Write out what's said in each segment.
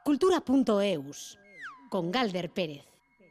Cultura.eus, con Galder Pérez.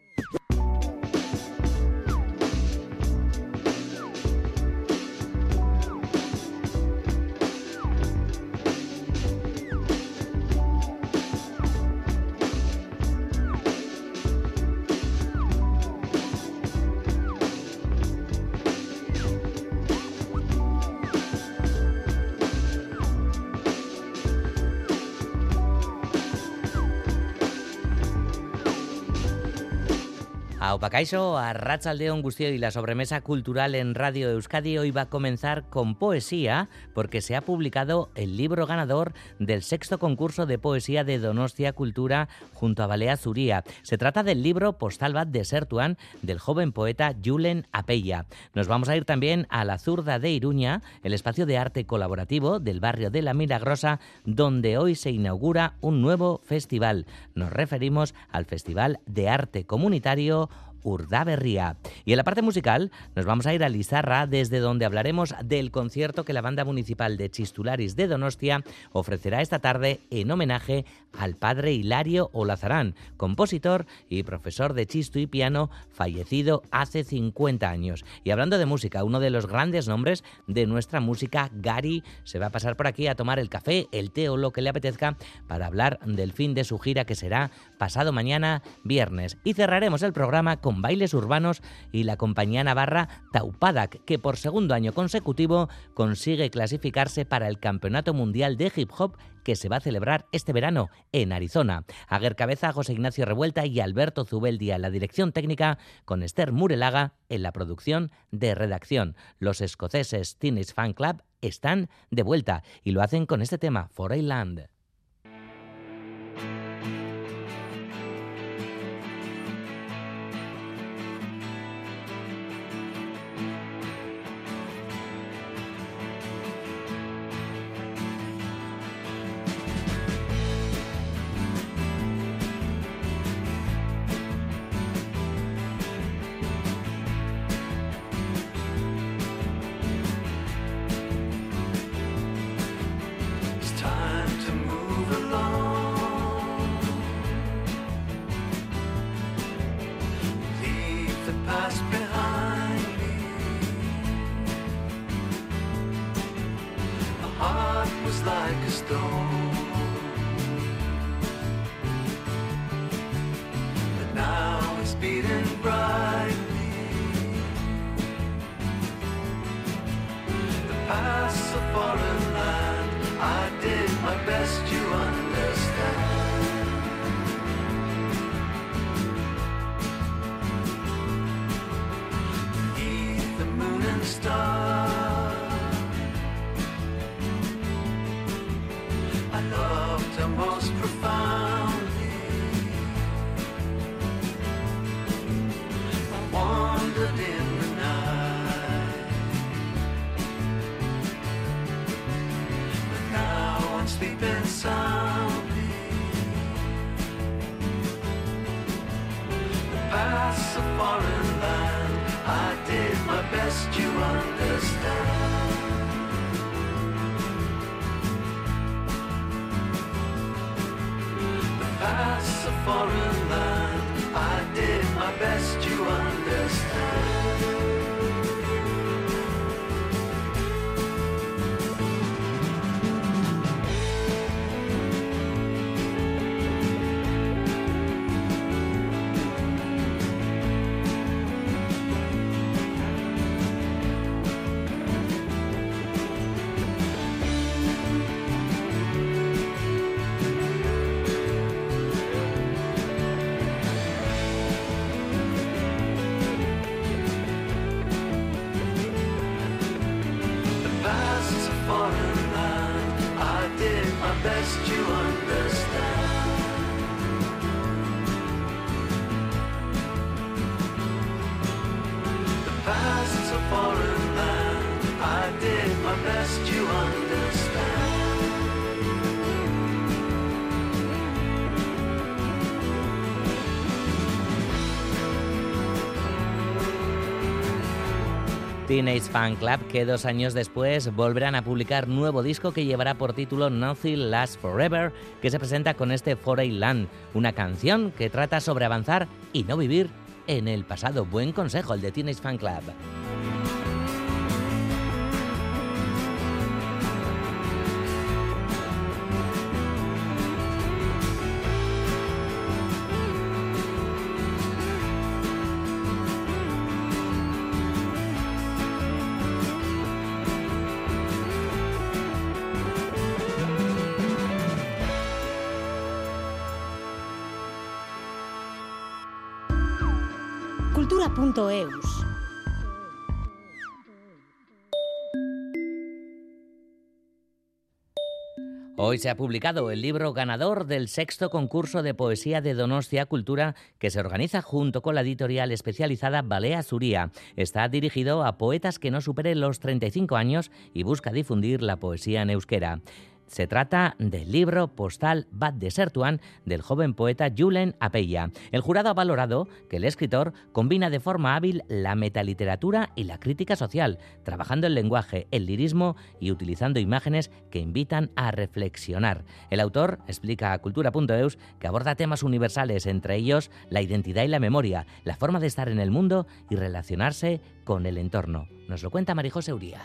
Aupa Kaixo, Arratsaldeon Guztioi, y la sobremesa cultural en Radio Euskadi hoy va a comenzar con poesía, porque se ha publicado el libro ganador del 6º concurso de poesía de Donostia Cultura junto a Balea Zuria. Se trata del libro Postal bat desertuan del joven poeta Julen Apella. Nos vamos a ir también a la Zurda de Iruña, el espacio de arte colaborativo del barrio de La Milagrosa, donde hoy se inaugura un nuevo festival. Nos referimos al Festival de Arte Comunitario Urdaberria. Y en la parte musical nos vamos a ir a Lizarra, desde donde hablaremos del concierto que la Banda Municipal de Chistularis de Donostia ofrecerá esta tarde en homenaje al padre Hilario Olazarán, compositor y profesor de chistu y piano fallecido hace 50 años. Y hablando de música, uno de los grandes nombres de nuestra música, Gari, se va a pasar por aquí a tomar el café, el té o lo que le apetezca para hablar del fin de su gira, que será pasado mañana viernes. Y cerraremos el programa con bailes urbanos y la compañía navarra Taupadak, que por segundo año consecutivo consigue clasificarse para el Campeonato Mundial de Hip Hop que se va a celebrar este verano en Arizona. Aguer Cabeza, José Ignacio Revuelta y Alberto Zubeldia en la dirección técnica, con Esther Murelaga en la producción de redacción. Los escoceses Teenage Fan Club están de vuelta y lo hacen con este tema, Foreign Land. Teenage Fan Club, que 2 años después volverán a publicar nuevo disco que llevará por título Nothing Lasts Forever, que se presenta con este Foreign Land, una canción que trata sobre avanzar y no vivir en el pasado. Buen consejo el de Teenage Fan Club. Cultura.eus. Hoy se ha publicado el libro ganador del 6º concurso de poesía de Donostia Cultura, que se organiza junto con la editorial especializada Balea Zuria. Está dirigido a poetas que no superen los 35 años y busca difundir la poesía en euskera. Se trata del libro Postal bat desertuan del joven poeta Julen Apella. El jurado ha valorado que el escritor combina de forma hábil la metaliteratura y la crítica social, trabajando el lenguaje, el lirismo y utilizando imágenes que invitan a reflexionar. El autor explica a Cultura.eus que aborda temas universales, entre ellos la identidad y la memoria, la forma de estar en el mundo y relacionarse con el entorno. Nos lo cuenta María José Uría.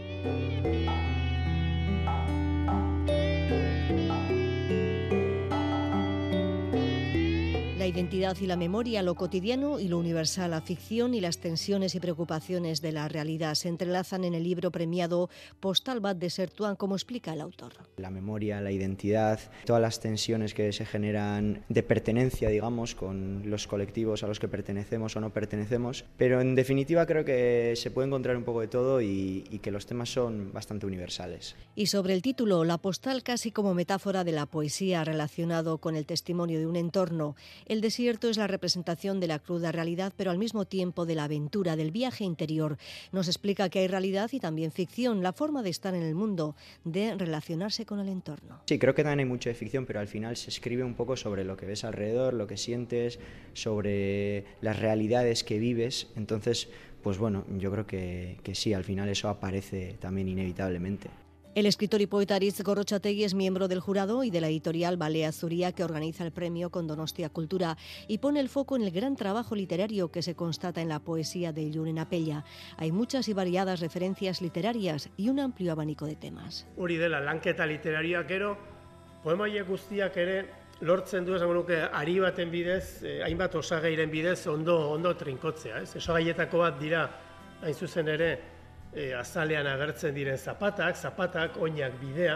La identidad y la memoria, lo cotidiano y lo universal, la ficción y las tensiones y preocupaciones de la realidad se entrelazan en el libro premiado Postal bat desertuan, como explica el autor. La memoria, la identidad, todas las tensiones que se generan de pertenencia, digamos, con los colectivos a los que pertenecemos o no pertenecemos, pero en definitiva creo que se puede encontrar un poco de todo y que los temas son bastante universales. Y sobre el título, la postal casi como metáfora de la poesía relacionado con el testimonio de un entorno. El desierto es la representación de la cruda realidad, pero al mismo tiempo de la aventura, del viaje interior. Nos explica que hay realidad y también ficción, la forma de estar en el mundo, de relacionarse con el entorno. Sí, creo que también hay mucho de ficción, pero al final se escribe un poco sobre lo que ves alrededor, lo que sientes, sobre las realidades que vives. Entonces, pues bueno, yo creo que sí, al final eso aparece también inevitablemente. El escritor y poeta Aritz Gorrotxategi es miembro del jurado y de la editorial Balea Zuria, que organiza el premio con Donostia Cultura y pone el foco en el gran trabajo literario que se constata en la poesía de Julen Apella. Hay muchas y variadas referencias literarias y un amplio abanico de temas. Hori dela lanketa literarioak gero, poemaiek guztiak ere lortzen du, esango nuke, ari baten bidez, hainbat osagairen bidez ondo trinkotzea. Osagaietako bat dira, hain zuzen ere, azalean agertzen diren zapatak, oinak, bidea,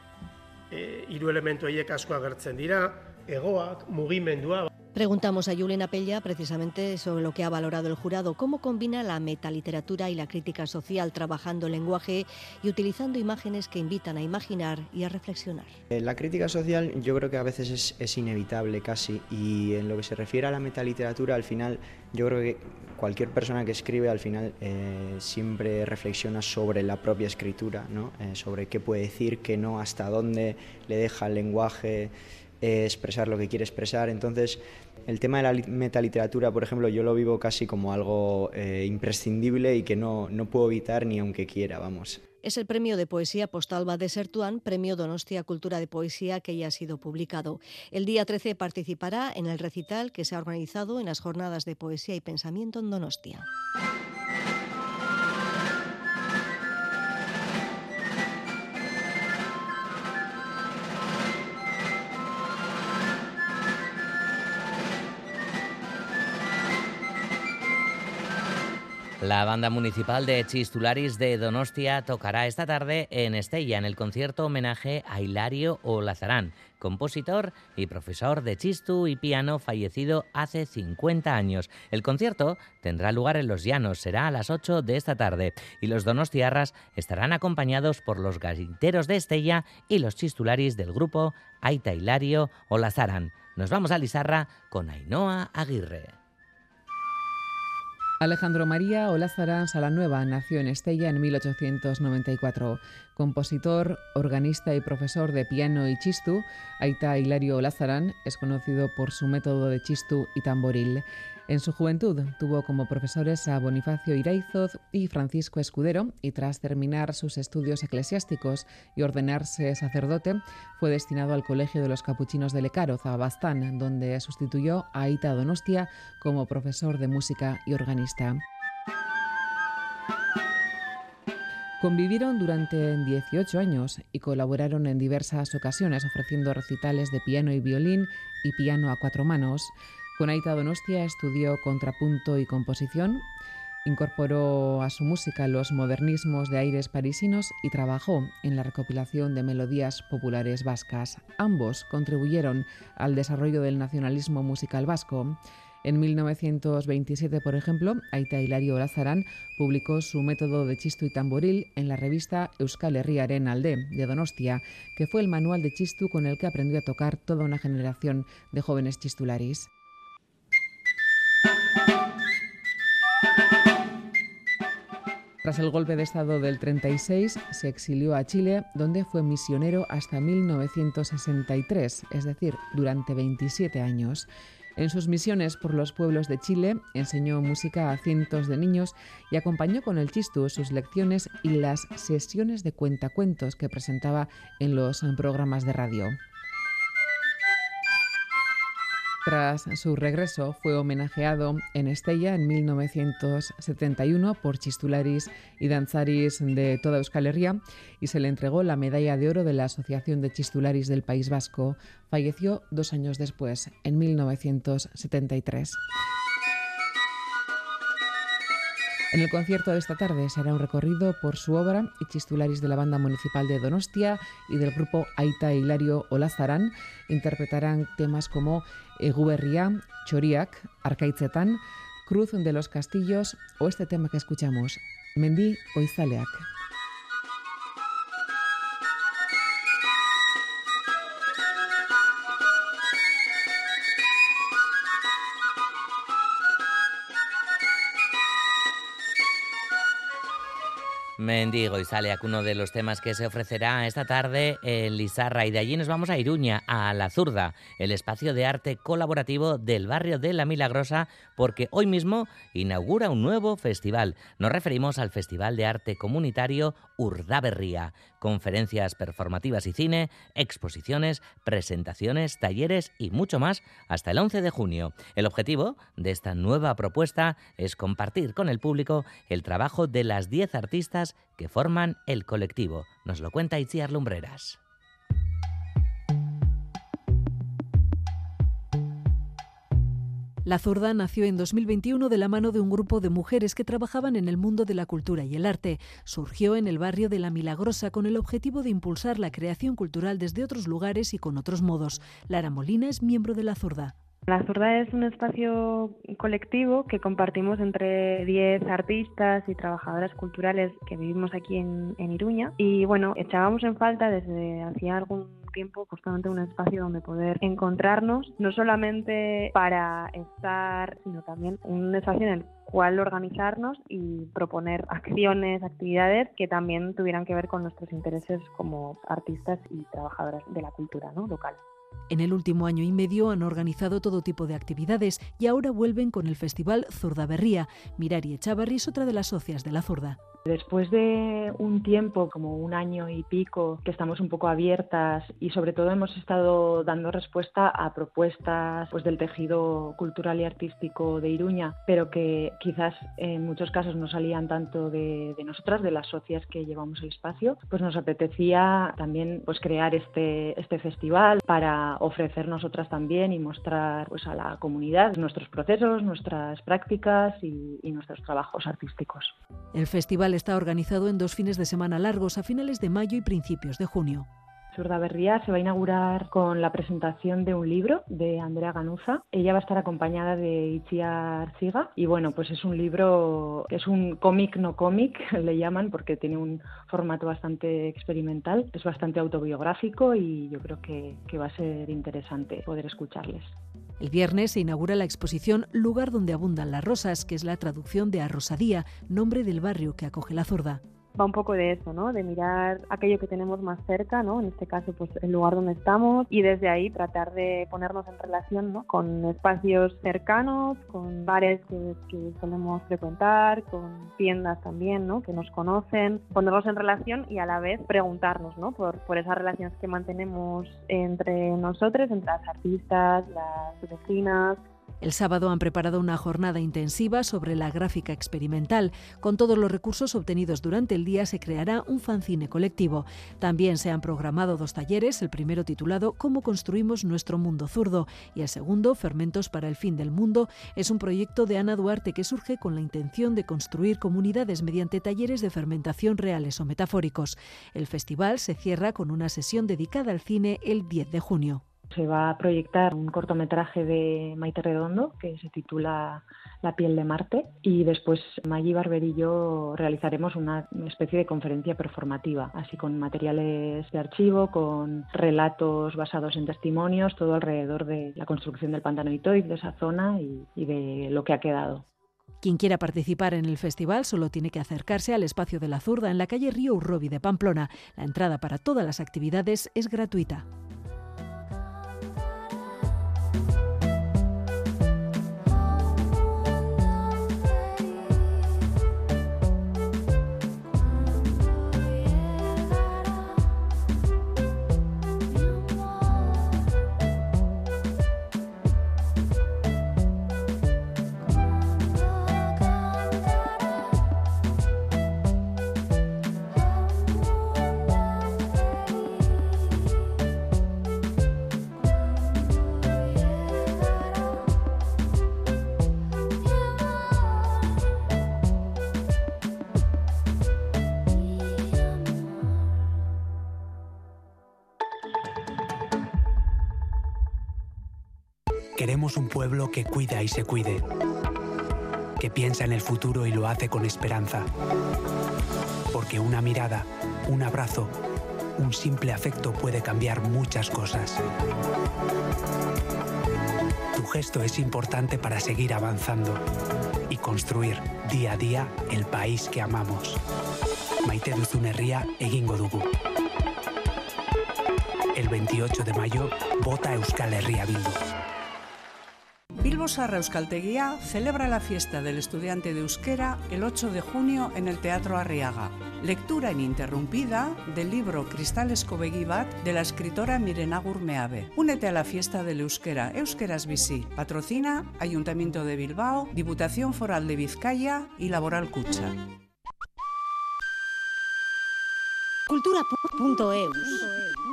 3 elementu horiek asko agertzen dira, hegoak, mugimendua. Preguntamos a Julen Apella precisamente sobre lo que ha valorado el jurado, cómo combina la metaliteratura y la crítica social, trabajando el lenguaje y utilizando imágenes que invitan a imaginar y a reflexionar. La crítica social yo creo que a veces es inevitable casi, y en lo que se refiere a la metaliteratura, al final yo creo que cualquier persona que escribe al final siempre reflexiona sobre la propia escritura, ¿no? Sobre qué puede decir, qué no, hasta dónde le deja el lenguaje expresar lo que quiere expresar. Entonces, el tema de la metaliteratura, por ejemplo, yo lo vivo casi como algo imprescindible y que no puedo evitar ni aunque quiera, vamos. Es el premio de poesía Postal bat desertuan, premio Donostia Cultura de Poesía, que ya ha sido publicado. El día 13 participará en el recital que se ha organizado en las jornadas de poesía y pensamiento en Donostia. La banda municipal de Txistularis de Donostia tocará esta tarde en Estella, en el concierto homenaje a Hilario Olazarán, compositor y profesor de txistu y piano fallecido hace 50 años. El concierto tendrá lugar en Los Llanos, será a las 8 de esta tarde, y los donostiarras estarán acompañados por los gaiteros de Estella y los txistularis del grupo Aita Hilario Olazarán. Nos vamos a Lizarra con Ainhoa Aguirre. Alejandro María Olazarán Salanueva nació en Estella en 1894. Compositor, organista y profesor de piano y txistu, Aita Hilario Olazarán es conocido por su método de txistu y tamboril. En su juventud tuvo como profesores a Bonifacio Iraizoz y Francisco Escudero, y tras terminar sus estudios eclesiásticos y ordenarse sacerdote, fue destinado al Colegio de los Capuchinos de Lecaroz, a Baztán, donde sustituyó a Aita Donostia como profesor de música y organista. Convivieron durante 18 años y colaboraron en diversas ocasiones ofreciendo recitales de piano y violín y piano a 4 manos. Con Aita Donostia estudió contrapunto y composición, incorporó a su música los modernismos de aires parisinos y trabajó en la recopilación de melodías populares vascas. Ambos contribuyeron al desarrollo del nacionalismo musical vasco. En 1927, por ejemplo, Aita Hilario Olazarán publicó su método de chistu y tamboril en la revista Euskal Herriaren Alde, de Donostia, que fue el manual de chistu con el que aprendió a tocar toda una generación de jóvenes chistularis. Tras el golpe de Estado del 36, se exilió a Chile, donde fue misionero hasta 1963, es decir, durante 27 años. En sus misiones por los pueblos de Chile, enseñó música a cientos de niños y acompañó con el chistu sus lecciones y las sesiones de cuentacuentos que presentaba en los programas de radio. Tras su regreso, fue homenajeado en Estella en 1971 por chistularis y danzaris de toda Euskal Herria y se le entregó la medalla de oro de la Asociación de Chistularis del País Vasco. Falleció 2 años después, en 1973. En el concierto de esta tarde se hará un recorrido por su obra y chistularis de la Banda Municipal de Donostia y del grupo Aita Hilario Olazarán interpretarán temas como Eguberria, Txoriak, Arkaitzetan, Cruz de los Castillos o este tema que escuchamos, Mendi Goizaleak. Mendi Goizaleak, uno de los temas que se ofrecerá esta tarde en Lizarra, y de allí nos vamos a Iruña, a La Zurda, el espacio de arte colaborativo del barrio de La Milagrosa, porque hoy mismo inaugura un nuevo festival. Nos referimos al Festival de Arte Comunitario Urdaberria. Conferencias performativas y cine, exposiciones, presentaciones, talleres y mucho más hasta el 11 de junio. El objetivo de esta nueva propuesta es compartir con el público el trabajo de las 10 artistas que forman el colectivo. Nos lo cuenta Itziar Lumbreras. La Zurda nació en 2021 de la mano de un grupo de mujeres que trabajaban en el mundo de la cultura y el arte. Surgió en el barrio de La Milagrosa con el objetivo de impulsar la creación cultural desde otros lugares y con otros modos. Lara Molina es miembro de La Zurda. La Zurda es un espacio colectivo que compartimos entre 10 artistas y trabajadoras culturales que vivimos aquí en Iruña. Y bueno, echábamos en falta desde hacía algún tiempo justamente un espacio donde poder encontrarnos, no solamente para estar, sino también un espacio en el cual organizarnos y proponer acciones, actividades que también tuvieran que ver con nuestros intereses como artistas y trabajadoras de la cultura, ¿no?, local. En el último año y medio han organizado todo tipo de actividades y ahora vuelven con el Festival Zurdaberria. Mirari Echavarri es otra de las socias de La Zurda. Después de un tiempo, como 1 año y pico, que estamos un poco abiertas y sobre todo hemos estado dando respuesta a propuestas pues, del tejido cultural y artístico de Iruña, pero que quizás en muchos casos no salían tanto de nosotras, de las socias que llevamos el espacio, pues nos apetecía también pues, crear este festival para ofrecer nosotras también y mostrar pues, a la comunidad nuestros procesos, nuestras prácticas y nuestros trabajos artísticos. El festival está organizado en 2 fines de semana largos a finales de mayo y principios de junio. Zurdaberria se va a inaugurar con la presentación de un libro de Andrea Ganuza. Ella va a estar acompañada de Itziar Artziga y bueno, pues es un libro que es un cómic no cómic, le llaman, porque tiene un formato bastante experimental, es bastante autobiográfico y yo creo que va a ser interesante poder escucharles. El viernes se inaugura la exposición Lugar donde abundan las rosas, que es la traducción de Arrosadía, nombre del barrio que acoge La Zurda. va un poco de eso, ¿no? De mirar aquello que tenemos más cerca, ¿no? En este caso, pues el lugar donde estamos, y desde ahí tratar de ponernos en relación, ¿no? Con espacios cercanos, con bares que solemos frecuentar, con tiendas también, ¿no? Que nos conocen, ponernos en relación y a la vez preguntarnos, ¿no? Por esas relaciones que mantenemos entre nosotros, entre las artistas, las vecinas. El sábado han preparado una jornada intensiva sobre la gráfica experimental. Con todos los recursos obtenidos durante el día se creará un fanzine colectivo. También se han programado 2 talleres, el primero titulado «Cómo construimos nuestro mundo zurdo» y el segundo, «Fermentos para el fin del mundo». Es un proyecto de Ana Duarte que surge con la intención de construir comunidades mediante talleres de fermentación reales o metafóricos. El festival se cierra con una sesión dedicada al cine el 10 de junio. Se va a proyectar un cortometraje de Maite Redondo que se titula La piel de Marte, y después Maggi Barber y yo realizaremos una especie de conferencia performativa, así con materiales de archivo, con relatos basados en testimonios, todo alrededor de la construcción del pantano Itoiz, de esa zona y de lo que ha quedado. Quien quiera participar en el festival solo tiene que acercarse al Espacio de la Zurda en la calle Río Urrobi de Pamplona. La entrada para todas las actividades es gratuita. Queremos un pueblo que cuida y se cuide, que piensa en el futuro y lo hace con esperanza. Porque una mirada, un abrazo, un simple afecto puede cambiar muchas cosas. Tu gesto es importante para seguir avanzando y construir día a día el país que amamos. Maite duzun herria egingo dugu. El 28 de mayo, vota Euskal Herria Bildu. Bilbo Zaharra Euskaltegia celebra la fiesta del estudiante de euskera el 8 de junio en el Teatro Arriaga. Lectura ininterrumpida del libro Kristalezko begi bat de la escritora Miren Agur Meabe. Únete a la fiesta del euskera, Euskeraz bizi. Patrocina Ayuntamiento de Bilbao, Diputación Foral de Vizcaya y Laboral Kutxa. Cultura.eus.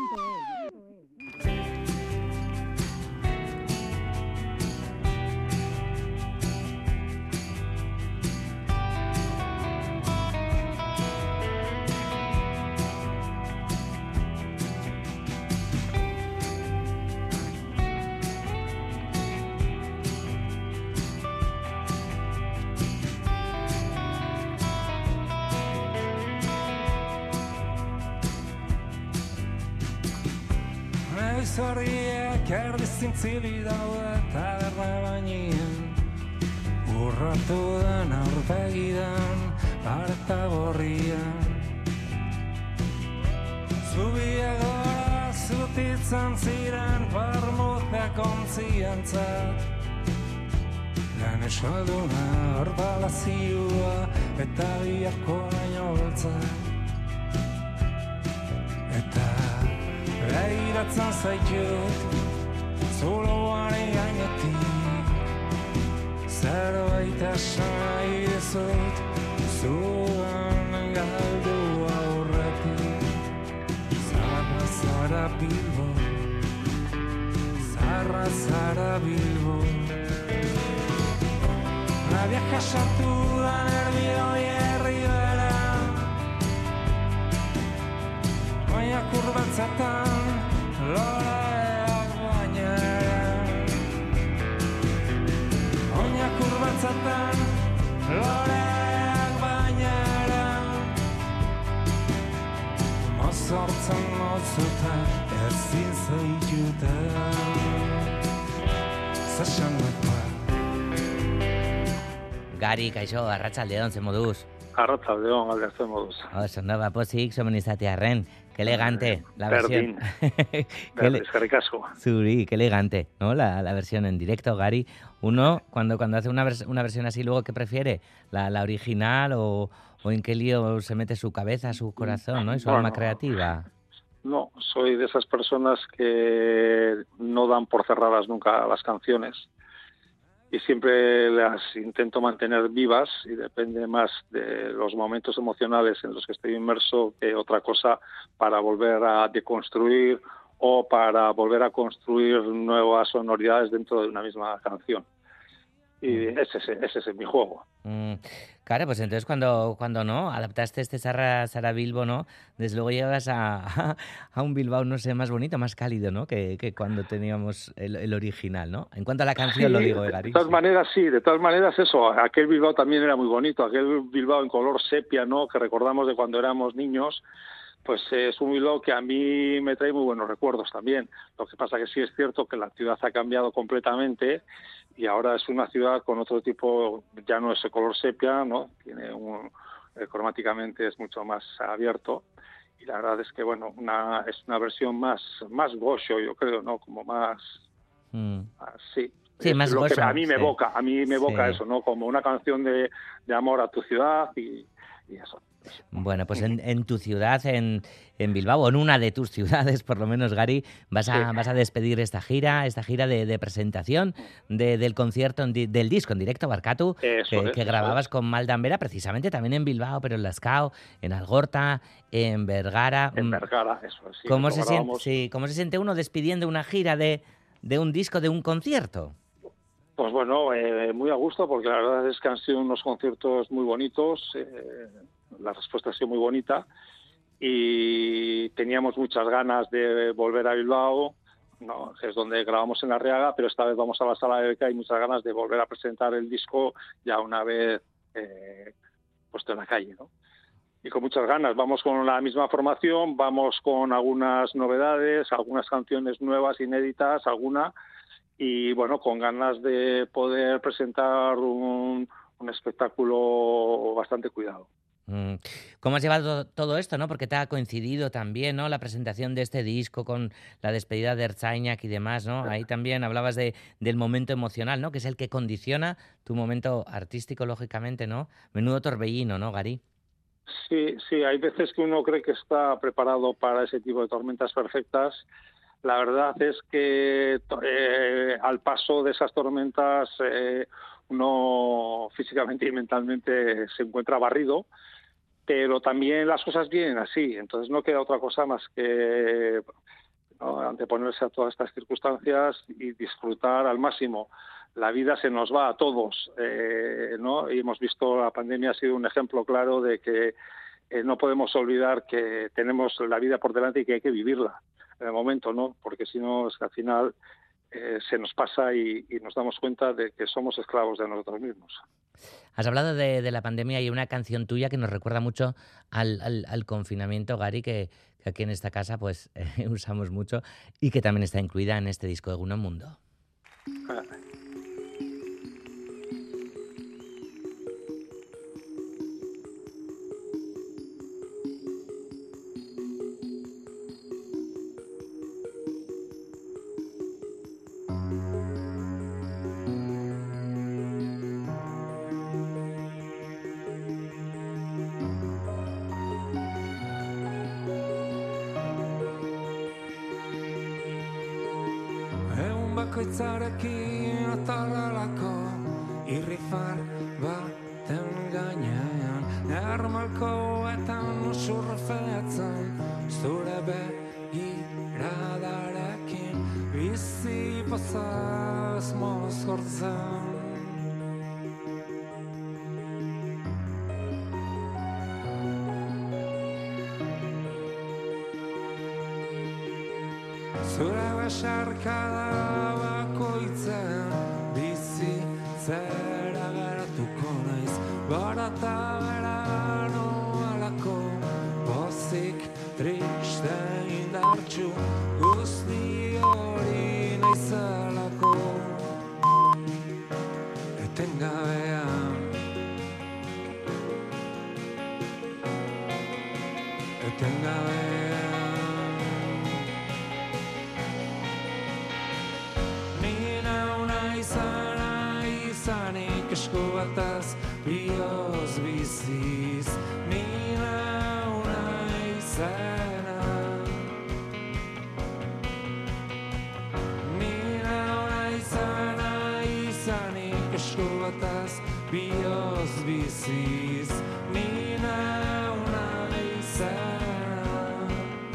Zorriak erdizintzilik daude taberna bainien, urratu den aurpegidan, pareta gorrian. Zubiak gora zutitzen ziren parmutak ontzientzat, lan esalduna horbalazioa eta biharko baino beltzak. Begiratzen zaitut, zuloari gainetik, zerbait esan nahi dizut, zuan galdu aurretik. Zaharra zara Bilbo, zaharra zara Bilbo. La vieja sartu da nerbioi herribera, baina kurbatzetan loreak bainera. Baina kurbatzetan loreak bainera. Mozortzen motzutan ezin zaituten, zesan dut. Gari, kaixo, arratsaldeon, ze moduz? Arratsaldeon, aldertzen moduz. Ondo, pozik, somen izatearren. Qué elegante la versión. Eskerrik asko. Zuri, qué elegante, ¿no? La versión en directo, Gari. Uno, cuando hace una versión así, luego, ¿qué prefiere? ¿La original o en qué lío se mete su cabeza, su corazón, ¿no? Y su alma creativa? No, soy de esas personas que no dan por cerradas nunca las canciones y siempre las intento mantener vivas y depende más de los momentos emocionales en los que estoy inmerso que otra cosa para volver a deconstruir o para volver a construir nuevas sonoridades dentro de una misma canción. Y ese es mi juego. Claro, pues entonces cuando no adaptaste este Sara Bilbo, ¿no? Desde luego llegas a un Bilbao, no sé, más bonito, más cálido, ¿no? Que cuando teníamos el original, ¿no? En cuanto a la canción, sí, lo digo, Gari. De todas maneras eso, aquel Bilbao también era muy bonito, aquel Bilbao en color sepia, ¿no? Que recordamos de cuando éramos niños. Pues es un Bilbao que a mí me trae muy buenos recuerdos también. Lo que pasa que sí es cierto que la ciudad ha cambiado completamente y ahora es una ciudad con otro tipo, ya no es el color sepia, ¿no? Cromáticamente es mucho más abierto y la verdad es que, bueno, es una versión más gosho, yo creo, ¿no? Como más... Sí, es más lo gosho, que a mí me evoca, sí. eso, ¿no? Como una canción de amor a tu ciudad y eso. Bueno, pues en tu ciudad, en Bilbao, o en una de tus ciudades, por lo menos, Gari, vas a despedir esta gira de presentación del concierto, del disco en directo, Barkatu, que grababas con Maldan Vera, precisamente también en Bilbao, pero en Lazkao, en Algorta, en Vergara. En Vergara, eso es. Sí, ¿Cómo se siente uno despidiendo una gira de un disco, de un concierto? Pues bueno, muy a gusto, porque la verdad es que han sido unos conciertos muy bonitos, la respuesta ha sido muy bonita y teníamos muchas ganas de volver a Bilbao, ¿no? Es donde grabamos en Arriaga, pero esta vez vamos a la Sala de Beca y muchas ganas de volver a presentar el disco ya una vez puesto en la calle, ¿no? Y con muchas ganas, vamos con la misma formación, vamos con algunas novedades, algunas canciones nuevas, inéditas, y bueno, con ganas de poder presentar un espectáculo bastante cuidado. ¿Cómo has llevado todo esto, no? Porque te ha coincidido también, ¿no? La presentación de este disco con la despedida de Ertzainak y demás, ¿no? Ahí también hablabas del momento emocional, ¿no? Que es el que condiciona tu momento artístico, lógicamente, ¿no? Menudo torbellino, ¿no, Gari? Sí, hay veces que uno cree que está preparado para ese tipo de tormentas perfectas. La verdad es que al paso de esas tormentas uno físicamente y mentalmente se encuentra barrido, pero también las cosas vienen así, entonces no queda otra cosa más que anteponerse a todas estas circunstancias y disfrutar al máximo. La vida se nos va a todos, ¿no? Y hemos visto, la pandemia ha sido un ejemplo claro de que no podemos olvidar que tenemos la vida por delante y que hay que vivirla en el momento, ¿no? Porque si no, es que al final se nos pasa y nos damos cuenta de que somos esclavos de nosotros mismos. Has hablado de la pandemia y una canción tuya que nos recuerda mucho al confinamiento, Gari, que aquí en esta casa pues usamos mucho y que también está incluida en este disco de Egun on Mundo. Bakoitzarekin atarralako irrifar baten gainean ermalkoetan usurrefetzen zure begiradarekin bizi pozaz mozkortzen. Zure besarkada bakoitzen bizitzera geratuko naiz, barata berano alako pozik triste indartsu guzti hori naizelako etengabean etengabean. Ni nauna izanik esku bataz bioz biziz. Ni nauna izana. Ni nauna izanik esku bataz bioz biziz. Ni nauna izana.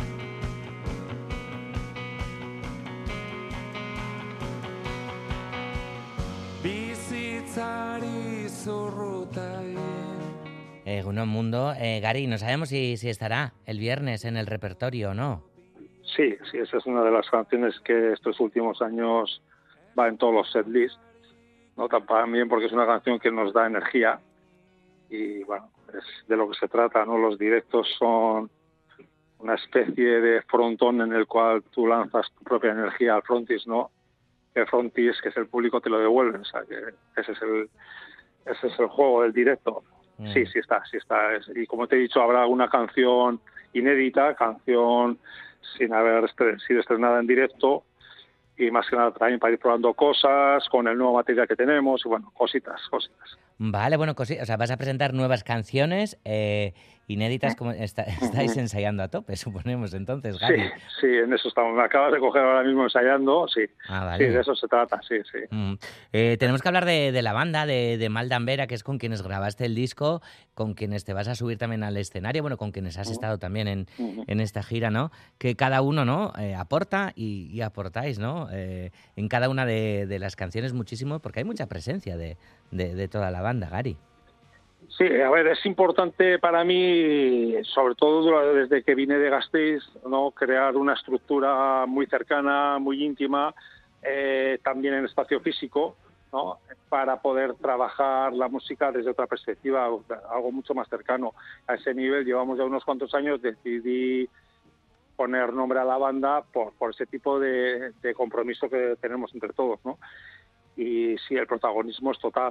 Bizitzari zurrutai. Egunon Mundo. Gary, no sabemos si estará el viernes en el repertorio o no. Sí, esa es una de las canciones que estos últimos años va en todos los setlists, ¿no? También porque es una canción que nos da energía y bueno, es de lo que se trata, ¿no? Los directos son una especie de frontón en el cual tú lanzas tu propia energía al frontis, ¿no? El frontis, que es el público, te lo devuelve, o sea que ese es el juego del directo. Sí está. Y como te he dicho, habrá una canción inédita, canción sin haber sido estrenada en directo, y más que nada también para ir probando cosas con el nuevo material que tenemos y bueno, cositas. Vale, bueno, o sea, vas a presentar nuevas canciones inéditas, como estáis ensayando a tope, suponemos, entonces, Gary. Sí, en eso estamos. Me acabas de coger ahora mismo ensayando, sí. Vale. Sí, de eso se trata, sí. Tenemos que hablar de la banda, de Maldambera, que es con quienes grabaste el disco, con quienes te vas a subir también al escenario, bueno, con quienes has estado también en esta gira, ¿no? Que cada uno, ¿no? Aporta y aportáis, ¿no? En cada una de las canciones muchísimo, porque hay mucha presencia de toda la banda, Gary. Sí, a ver, es importante para mí, sobre todo desde que vine de Gasteiz, ¿no? Crear una estructura muy cercana, muy íntima, también en espacio físico, ¿no? Para poder trabajar la música desde otra perspectiva, algo mucho más cercano. A ese nivel llevamos ya unos cuantos años, decidí poner nombre a la banda por ese tipo de compromiso que tenemos entre todos, ¿no? Y sí, el protagonismo es total.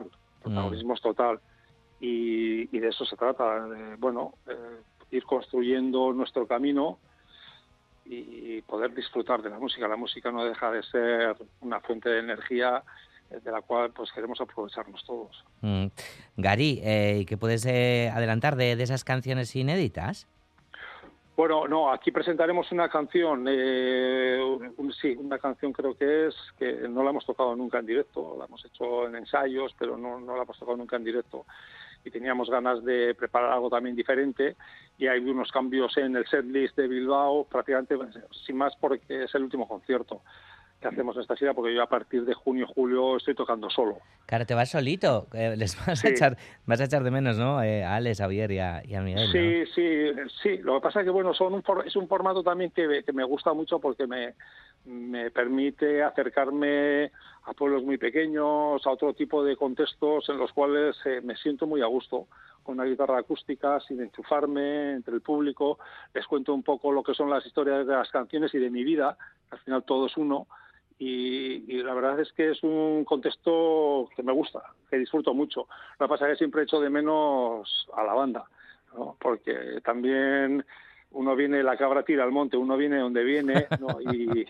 Y de eso se trata, ir construyendo nuestro camino y poder disfrutar de la música. La música no deja de ser una fuente de energía de la cual pues queremos aprovecharnos todos. Gary, ¿qué puedes adelantar de esas canciones inéditas? Bueno, no, aquí presentaremos una canción, una canción creo que no la hemos tocado nunca en directo, la hemos hecho en ensayos, pero no la hemos tocado nunca en directo. Y teníamos ganas de preparar algo también diferente y hay unos cambios en el setlist de Bilbao, prácticamente sin más porque es el último concierto que hacemos en esta gira, porque yo a partir de junio, julio estoy tocando solo. Claro, te vas solito, les vas a echar de menos, ¿no? A Alex, a Javier y a Miguel, ¿no? Sí, lo que pasa es que bueno, es un formato también que me gusta mucho porque me permite acercarme a pueblos muy pequeños, a otro tipo de contextos en los cuales me siento muy a gusto, con una guitarra acústica, sin enchufarme, entre el público, les cuento un poco lo que son las historias de las canciones y de mi vida, al final todo es uno, y la verdad es que es un contexto que me gusta, que disfruto mucho. Lo que pasa es que siempre echo de menos a la banda, ¿no? Porque también uno viene, la cabra tira al monte, uno viene donde viene, ¿no? Y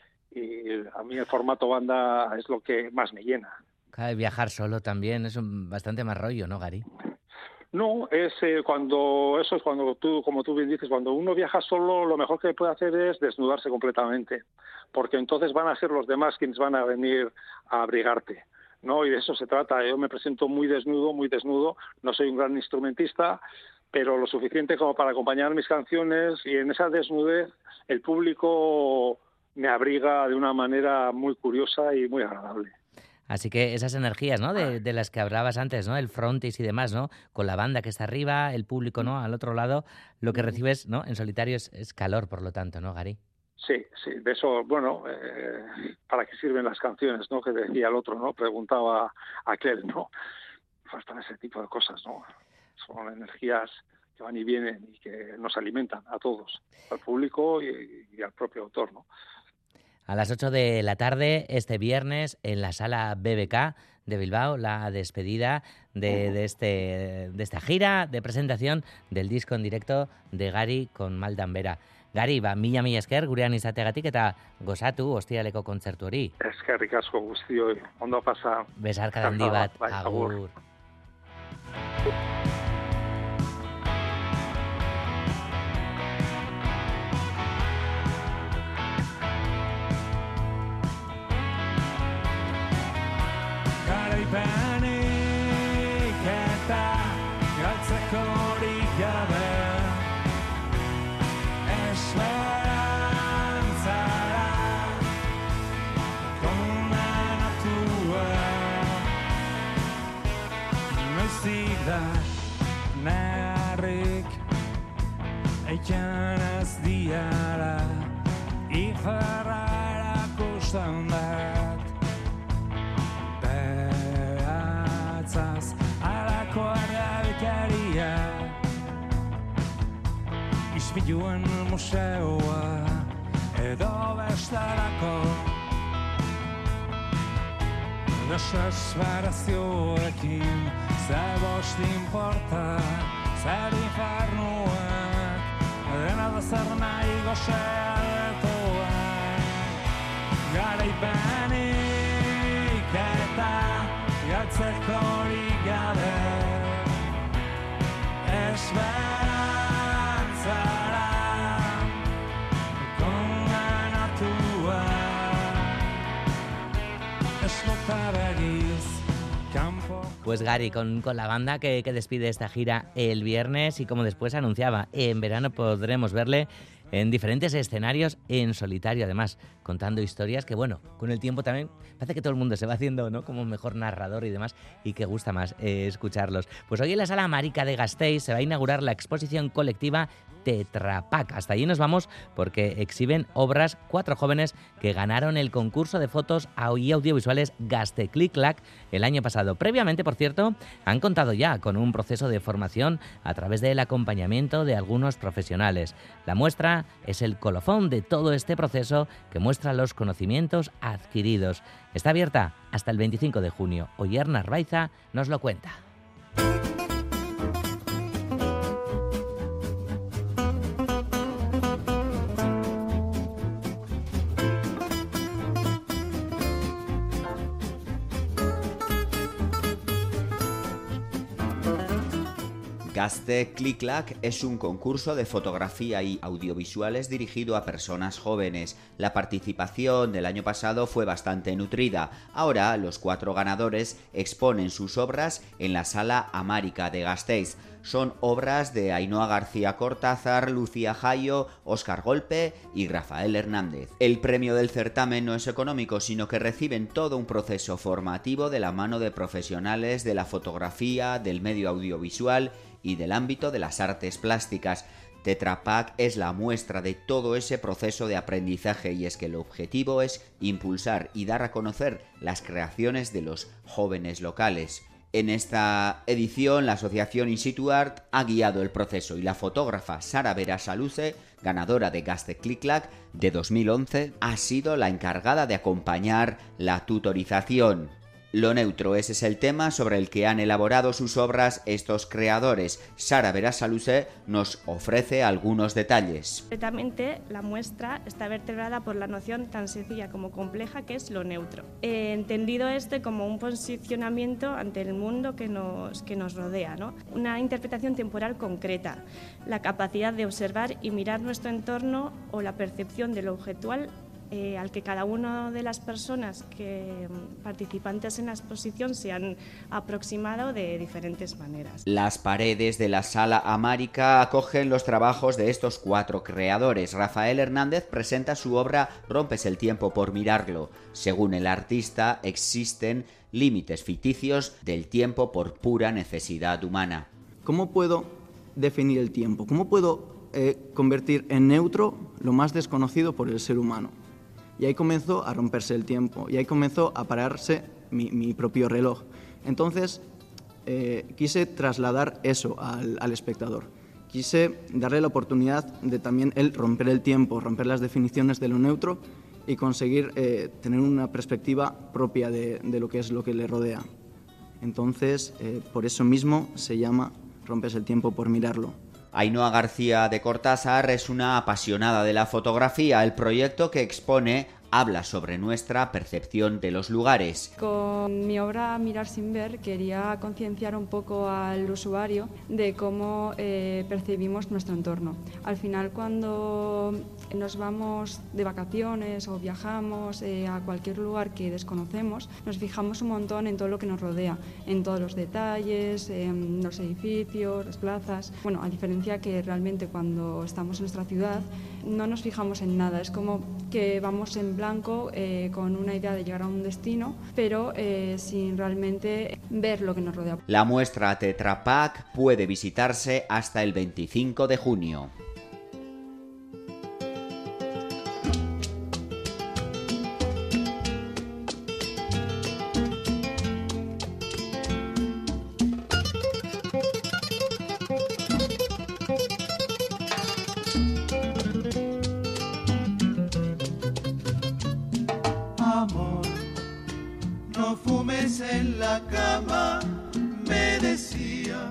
a mí el formato banda es lo que más me llena. Claro, viajar solo también es bastante más rollo, ¿no, Gary? No, cuando tú, como tú bien dices, cuando uno viaja solo, lo mejor que puede hacer es desnudarse completamente, porque entonces van a ser los demás quienes van a venir a abrigarte, ¿no? Y de eso se trata. Yo me presento muy desnudo, no soy un gran instrumentista, pero lo suficiente como para acompañar mis canciones, y en esa desnudez el público me abriga de una manera muy curiosa y muy agradable. Así que esas energías, ¿no? De las que hablabas antes, ¿no? El frontis y demás, ¿no? Con la banda que está arriba, el público, ¿no? Al otro lado, lo que recibes, ¿no? En solitario es calor, por lo tanto, ¿no, Gary? Sí, de eso, bueno, ¿para qué sirven las canciones, no? Que decía el otro, ¿no? Preguntaba aquel, ¿no? Pues para ese tipo de cosas, ¿no? Son energías que van y vienen y que nos alimentan a todos, al público y al propio autor, ¿no? A las 8 de la tarde, este viernes, en la sala BBK de Bilbao, la despedida de esta gira de presentación del disco en directo de Gari con Maldan Bera. Gari, mila esker gurean izateagatik eta gozatu ostiraleko kontzertu hori. Eskerrik asko guztioi, ondo pasa. Besarkada handi bat, agur. Garaipenik eta galtzekorik gabe esperantzara kondenatua noizik da neharrik eiken ez diara iferra erakusten dat alako ardabikaria ispiluen museoa edo bestarako desesperazioekin ze bost inporta zer infernuak dena da zer nahi gozea detoak garaipenik eta galtzekorik gabe esperantzara kondenatua esnota begiz campo. Pues Gari, con la banda que despide esta gira el viernes y como después anunciaba, en verano podremos verle en diferentes escenarios en solitario, además, contando historias que, bueno, con el tiempo también parece que todo el mundo se va haciendo, ¿no?, como un mejor narrador y demás, y que gusta más escucharlos. Pues hoy en la Sala Amarica de Gasteiz se va a inaugurar la exposición colectiva Tetra Pak. Hasta allí nos vamos porque exhiben obras 4 jóvenes que ganaron el concurso de fotos y audiovisuales Gazte-Click-Clack el año pasado. Previamente, por cierto, han contado ya con un proceso de formación a través del acompañamiento de algunos profesionales. La muestra es el colofón de todo este proceso que muestra los conocimientos adquiridos. Está abierta hasta el 25 de junio. Oyer Narvaiza nos lo cuenta. Gazte-Click-Clack es un concurso de fotografía y audiovisuales dirigido a personas jóvenes. La participación del año pasado fue bastante nutrida. Ahora los 4 ganadores exponen sus obras en la Sala Amarica de Gasteiz. Son obras de Ainhoa García Cortázar, Lucía Jayo, Óscar Golpe y Rafael Hernández. El premio del certamen no es económico, sino que reciben todo un proceso formativo de la mano de profesionales de la fotografía, del medio audiovisual y del ámbito de las artes plásticas. Tetra Pak es la muestra de todo ese proceso de aprendizaje, y es que el objetivo es impulsar y dar a conocer las creaciones de los jóvenes locales. En esta edición, la asociación In Situ Art ha guiado el proceso y la fotógrafa Sara Berasaluce, ganadora de Gazte-Click-Clack de 2011, ha sido la encargada de acompañar la tutorización. Lo neutro, ese es el tema sobre el que han elaborado sus obras estos creadores. Sara Berasaluce nos ofrece algunos detalles. Concretamente, la muestra está vertebrada por la noción tan sencilla como compleja que es lo neutro. Entendido como un posicionamiento ante el mundo que nos rodea, ¿no? Una interpretación temporal concreta, la capacidad de observar y mirar nuestro entorno o la percepción de lo objetual al que cada una de las personas que participantes en la exposición se han aproximado de diferentes maneras. Las paredes de la Sala Amarica acogen los trabajos de estos 4 creadores. Rafael Hernández presenta su obra Rompes el tiempo por mirarlo. Según el artista, existen límites ficticios del tiempo por pura necesidad humana. ¿Cómo puedo definir el tiempo? ¿Cómo puedo convertir en neutro lo más desconocido por el ser humano? Y ahí comenzó a romperse el tiempo, y ahí comenzó a pararse mi propio reloj. Entonces quise trasladar eso al espectador. Quise darle la oportunidad de también él romper el tiempo, romper las definiciones de lo neutro y conseguir tener una perspectiva propia de lo que es lo que le rodea. Entonces, por eso mismo se llama Rompes el tiempo por mirarlo. Ainhoa García de Cortázar es una apasionada de la fotografía. El proyecto que expone habla sobre nuestra percepción de los lugares. Con mi obra Mirar sin ver quería concienciar un poco al usuario de cómo percibimos nuestro entorno. Al final, cuando nos vamos de vacaciones o viajamos a cualquier lugar que desconocemos, nos fijamos un montón en todo lo que nos rodea, en todos los detalles, en los edificios, las plazas. Bueno, a diferencia que realmente cuando estamos en nuestra ciudad no nos fijamos en nada, es como que vamos en blanco con una idea de llegar a un destino, pero sin realmente ver lo que nos rodea. La muestra Tetra Pak puede visitarse hasta el 25 de junio. En la cama me decía,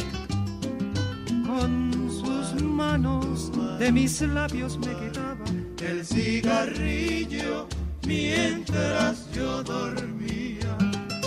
con sus manos de mis labios me quitaba el cigarrillo mientras yo dormía.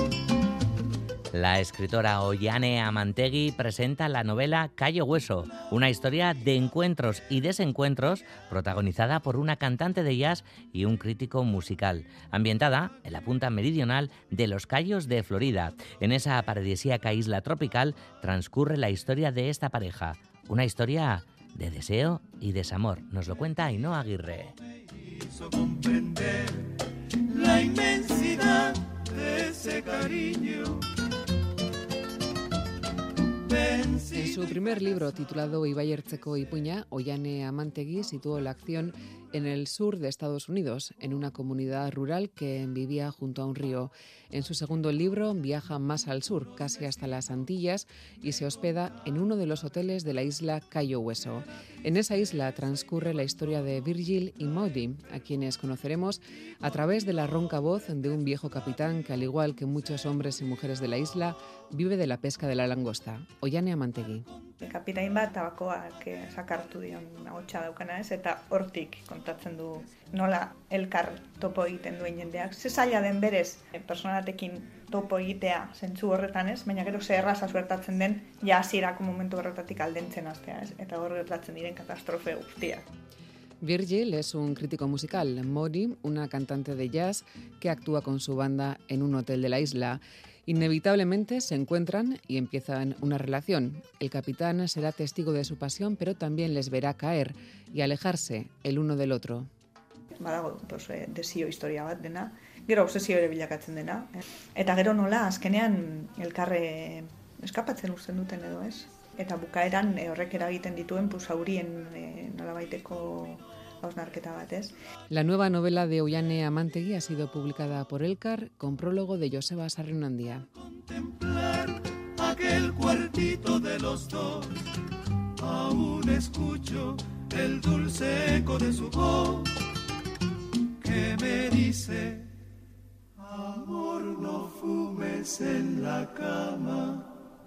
La escritora Ollane Amantegui presenta la novela Cayo Hueso, una historia de encuentros y desencuentros protagonizada por una cantante de jazz y un crítico musical, ambientada en la punta meridional de los Cayos de Florida. En esa paradisíaca isla tropical transcurre la historia de esta pareja, una historia de deseo y desamor. Nos lo cuenta Ainhoa Aguirre. Hizo comprender la inmensidad de ese cariño. En su primer libro, titulado Ibaiertzeko ipuina, Ollane Amantegui situó la acción en el sur de Estados Unidos, en una comunidad rural que vivía junto a un río. En su segundo libro viaja más al sur, casi hasta las Antillas, y se hospeda en uno de los hoteles de la isla Cayo Hueso. En esa isla transcurre la historia de Virgil y Maudie, a quienes conoceremos a través de la ronca voz de un viejo capitán que, al igual que muchos hombres y mujeres de la isla, vive de la pesca de la langosta. Ollane Amantegui. Kapitain bat tabakoak sakartu dion ahotsa daukana, ez, eta hortik kontatzen du nola elkar topo egiten duen jendeak. Ze zaila den berez personatekin topo egitea zentzu horretan, ez, baina gero ze erraza suertatzen den ja hasierako momentu horretatik aldentzen hastea, ez, eta hor gertatzen diren katastrofe guztiak. Virgil es un crítico musical, Maudie, una cantante de jazz que actúa con su banda en un hotel de la isla. Inevitablemente se encuentran y empiezan una relación. El capitán será testigo de su pasión, pero también les verá caer y alejarse el uno del otro. Badago, desio historia bat dena, gero obsesio ere bilakatzen dena. Eta gero nola, azkenean elkarre eskapatzen uzten duten edo, ez? Eta bukaeran horrek eragiten dituen zaurien nolabaiteko hausnarketa bat, ez? La nueva novela de Ollane Amantegui ha sido publicada por Elkar con prólogo de Joseba Sarriunandia. Contemplar aquel cuartito de los dos, aún escucho el dulce eco de su voz que me dice: amor, no fumes en la cama.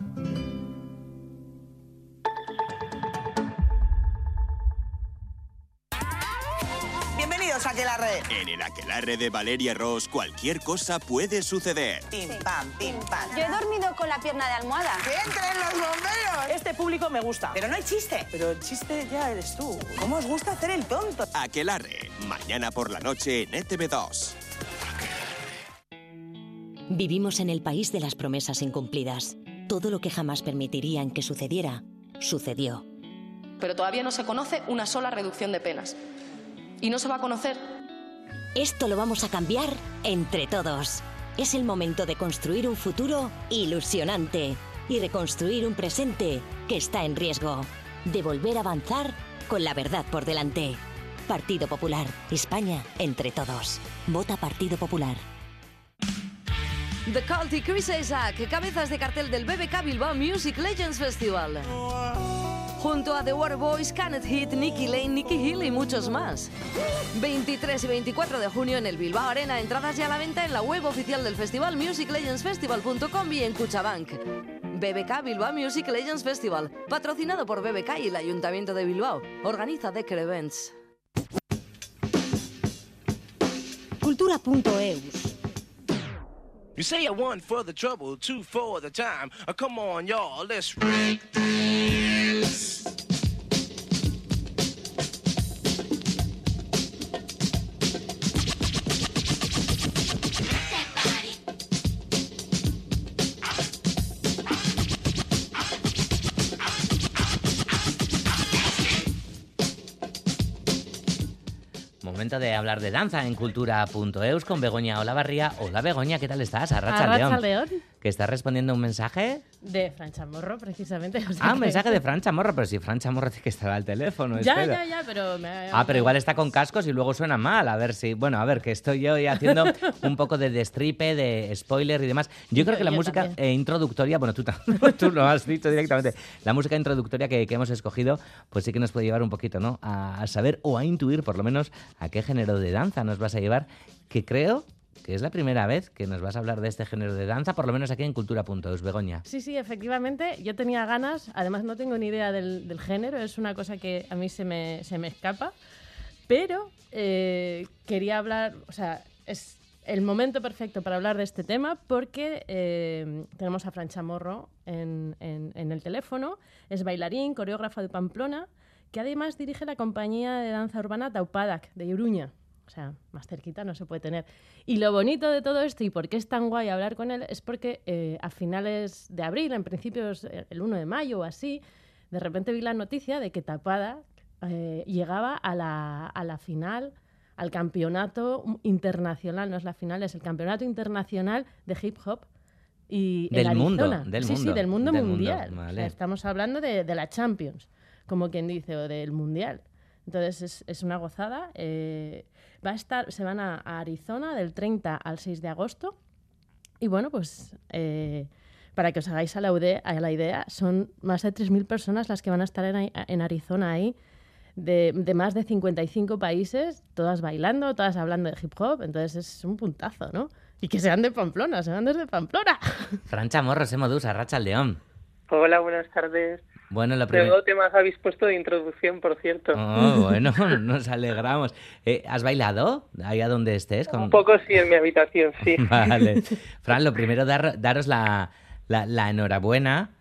Bienvenidos a Aquelarre. En el Aquelarre de Valeria Ross cualquier cosa puede suceder. Pim, pam, pim, pam. Yo he dormido con la pierna de almohada. ¡Que entren los bomberos! Este público me gusta, pero no hay chiste. Pero el chiste ya eres tú. ¿Cómo os gusta hacer el tonto? Aquelarre, mañana por la noche en ETV2. Vivimos en el país de las promesas incumplidas. Todo lo que jamás permitirían que sucediera, sucedió. Pero todavía no se conoce una sola reducción de penas. Y no se va a conocer. Esto lo vamos a cambiar entre todos. Es el momento de construir un futuro ilusionante y reconstruir un presente que está en riesgo. De volver a avanzar con la verdad por delante. Partido Popular. España entre todos. Vota Partido Popular. The Cult y Chris Isaac, cabezas de cartel del BBK Bilbao Music Legends Festival. junto a The Waterboys, Kenneth Heat, Nicky Lane, Nicky Hill y muchos más. 23 y 24 de junio en el Bilbao Arena, entradas ya a la venta en la web oficial del festival musiclegendsfestival.com y en Cuchabank. BBK Bilbao Music Legends Festival, patrocinado por BBK y el Ayuntamiento de Bilbao. Organiza Decker Events. Cultura.eus. You say a one for the trouble, two for the time. Come on, y'all, let's break this. Momento de hablar de danza en cultura.eus con Begoña Olavarría. Hola Begoña, ¿qué tal estás? Arratsaldeon. ¿Que estás respondiendo a un mensaje? De Fran Chamorro, precisamente. O sea un mensaje de Fran Chamorro, pero si Fran Chamorro tiene que estar al teléfono. Ya, pero... pero igual está con cascos y luego suena mal. A ver si... Bueno, a ver, que estoy yo haciendo un poco de destripe, de spoiler y demás. Yo creo que la música introductoria... Bueno, tú lo has dicho directamente. La música introductoria que hemos escogido, pues sí que nos puede llevar un poquito, ¿no? A saber o a intuir, por lo menos, a qué género de danza nos vas a llevar, que creo que es la primera vez que nos vas a hablar de este género de danza, por lo menos aquí en Cultura.eus, Begoña. Sí, efectivamente. Yo tenía ganas, además no tengo ni idea del género, es una cosa que a mí se me escapa, pero quería hablar, o sea, es el momento perfecto para hablar de este tema porque tenemos a Fran Chamorro en el teléfono, es bailarín, coreógrafo de Pamplona, que además dirige la compañía de danza urbana Taupadak, de Iruña. O sea, más cerquita no se puede tener. Y lo bonito de todo esto y por qué es tan guay hablar con él es porque a finales de abril, en principio el 1 de mayo o así, de repente vi la noticia de que Taupadak llegaba a la final, al campeonato internacional, no es la final, es el campeonato internacional de hip hop. Y del mundo, del mundo mundial. Vale. O sea, estamos hablando de la Champions, como quien dice, o del Mundial. Entonces es una gozada. Se van a Arizona del 30 al 6 de agosto. Y bueno, pues para que os hagáis a la idea, son más de 3.000 personas las que van a estar en Arizona ahí, de más de 55 países, todas bailando, todas hablando de hip hop. Entonces es un puntazo, ¿no? Y que sean de Pamplona, sean desde Pamplona. Fran Chamorro, Semodus, Arratsaldeon. Hola, buenas tardes. Bueno, Luego temas habéis puesto de introducción, por cierto. Oh, bueno, nos alegramos. ¿Has bailado allá donde estés? Un poco sí, en mi habitación, sí. Vale. Fran, lo primero, daros la enhorabuena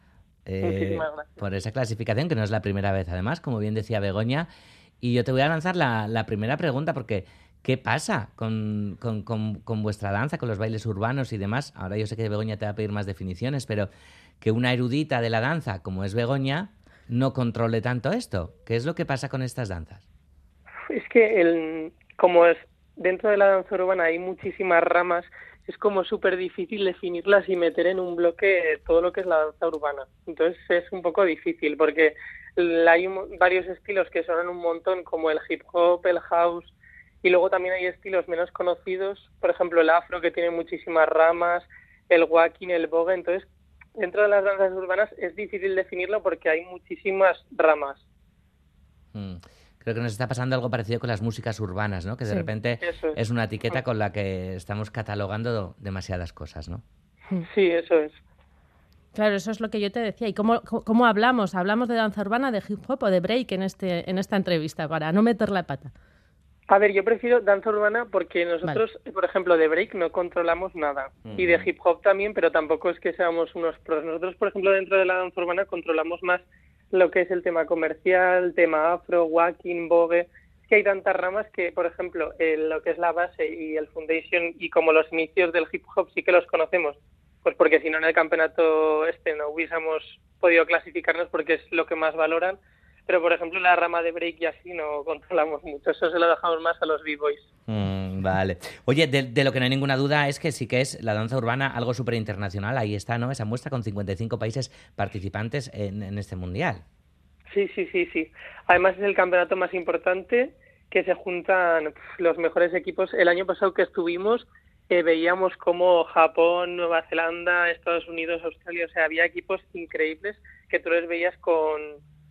por esa clasificación, que no es la primera vez, además, como bien decía Begoña. Y yo te voy a lanzar la primera pregunta, porque ¿qué pasa con vuestra danza, con los bailes urbanos y demás? Ahora yo sé que Begoña te va a pedir más definiciones, pero que una erudita de la danza, como es Begoña, no controle tanto esto. ¿Qué es lo que pasa con estas danzas? Es que como es dentro de la danza urbana hay muchísimas ramas, es como súper difícil definirlas y meter en un bloque todo lo que es la danza urbana. Entonces es un poco difícil porque hay varios estilos que sonan un montón, como el hip hop, el house, y luego también hay estilos menos conocidos, por ejemplo el afro, que tiene muchísimas ramas, el walking, el vogue. Entonces dentro de las danzas urbanas es difícil definirlo porque hay muchísimas ramas. Creo que nos está pasando algo parecido con las músicas urbanas, ¿no? Que de repente es una etiqueta con la que estamos catalogando demasiadas cosas, ¿no? Sí, eso es. Claro, eso es lo que yo te decía. ¿Y cómo hablamos? ¿Hablamos de danza urbana, de hip hop o de break en esta entrevista para no meter la pata? A ver, yo prefiero danza urbana porque nosotros, por ejemplo, de break no controlamos nada. Y de hip hop también, pero tampoco es que seamos unos pros. Nosotros, por ejemplo, dentro de la danza urbana controlamos más lo que es el tema comercial, tema afro, walking, vogue. Es que hay tantas ramas que, por ejemplo, lo que es la base y el foundation y como los inicios del hip hop sí que los conocemos. Pues porque si no en el campeonato no hubiésemos podido clasificarnos porque es lo que más valoran. Pero, por ejemplo, la rama de break y así no controlamos mucho. Eso se lo dejamos más a los b-boys. Vale. Oye, de lo que no hay ninguna duda es que sí que es la danza urbana algo súper internacional. Ahí está, ¿no? Esa muestra con 55 países participantes en este mundial. Sí. Además es el campeonato más importante, que se juntan los mejores equipos. El año pasado que estuvimos veíamos como Japón, Nueva Zelanda, Estados Unidos, Australia, o sea, había equipos increíbles que tú les veías con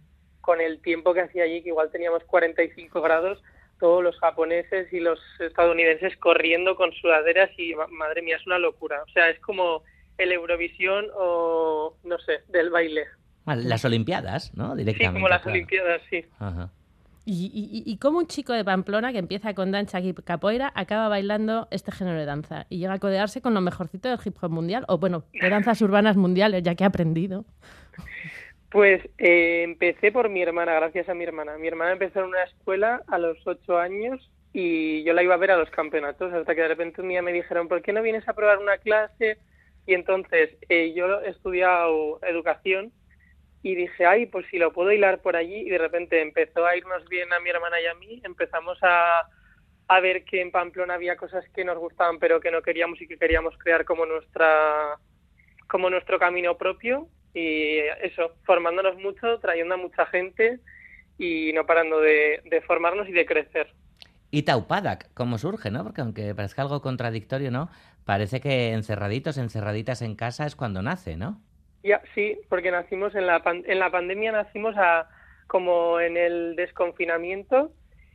con el tiempo que hacía allí, que igual teníamos 45 grados, todos los japoneses y los estadounidenses corriendo con sudaderas y, madre mía, es una locura. O sea, es como el Eurovisión o, no sé, del baile. Las Olimpiadas, ¿no? Directamente. Sí, como las claro. Olimpiadas, sí. Ajá. Y cómo un chico de Pamplona que empieza con danza y capoeira acaba bailando este género de danza y llega a codearse con lo mejorcito del hip hop mundial, o bueno, de danzas urbanas mundiales, ya que ha aprendido. Pues empecé por mi hermana, gracias a mi hermana. Mi hermana empezó en una escuela a los 8 años y yo la iba a ver a los campeonatos, hasta que de repente un día me dijeron, ¿por qué no vienes a probar una clase? Y entonces yo he estudiado educación y dije, ay, pues si lo puedo hilar por allí, y de repente empezó a irnos bien a mi hermana y a mí, empezamos a ver que en Pamplona había cosas que nos gustaban pero que no queríamos y que queríamos crear como nuestro camino propio, y eso, formándonos mucho, trayendo a mucha gente y no parando de formarnos y de crecer. Y Taupadak, ¿cómo surge, no? Porque aunque parezca algo contradictorio, ¿no? Parece que encerraditas en casa es cuando nace, ¿no? Ya, sí, porque nacimos en la pandemia, nacimos como en el desconfinamiento,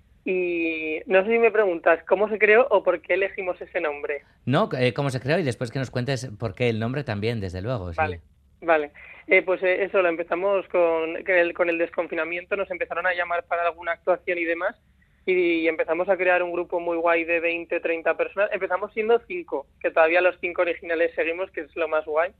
y no sé si me preguntas cómo se creó o por qué elegimos ese nombre. No, cómo se creó y después que nos cuentes por qué el nombre también, desde luego. Sí. Vale. Pues eso, lo empezamos con el desconfinamiento, nos empezaron a llamar para alguna actuación y demás, y empezamos a crear un grupo muy guay de 20, 30 personas. Empezamos siendo 5, que todavía los 5 originales seguimos, que es lo más guay.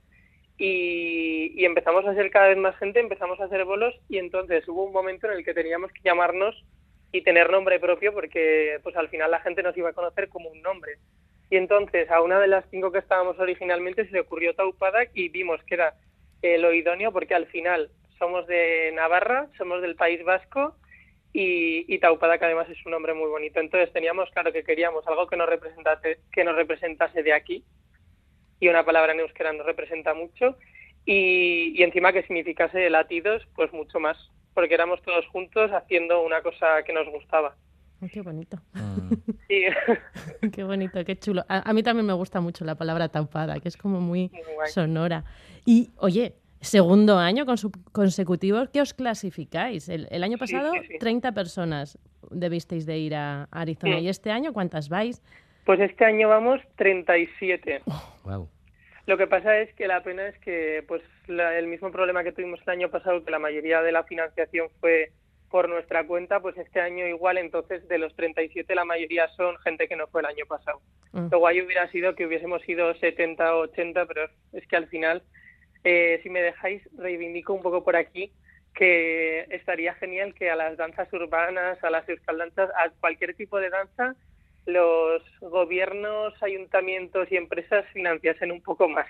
Y empezamos a ser cada vez más gente, empezamos a hacer bolos, y entonces hubo un momento en el que teníamos que llamarnos y tener nombre propio, porque pues al final la gente nos iba a conocer como un nombre. Y entonces a una de las 5 que estábamos originalmente se le ocurrió Taupadak, y vimos que era lo idóneo, porque al final somos de Navarra, somos del País Vasco, y Taupadak además es un nombre muy bonito. Entonces teníamos claro que queríamos algo que nos representase de aquí, y una palabra en euskera nos representa mucho, y encima que significase latidos, pues mucho más, porque éramos todos juntos haciendo una cosa que nos gustaba. Qué bonito. Sí. Qué bonito, qué chulo. A mí también me gusta mucho la palabra taupada, que es como muy sonora. Y, oye, segundo año consecutivo, ¿qué os clasificáis? El año pasado, sí. 30 personas debisteis de ir a Arizona. Sí. ¿Y este año cuántas vais? Pues este año vamos 37. Wow. Lo que pasa es que la pena es que pues el mismo problema que tuvimos el año pasado, que la mayoría de la financiación fue por nuestra cuenta, pues este año igual, entonces de los 37 la mayoría son gente que no fue el año pasado. Lo guay hubiera sido que hubiésemos sido 70 o 80, pero es que al final, si me dejáis, reivindico un poco por aquí que estaría genial que a las danzas urbanas, a las euskaldanzas, a cualquier tipo de danza, los gobiernos, ayuntamientos y empresas financiasen un poco más,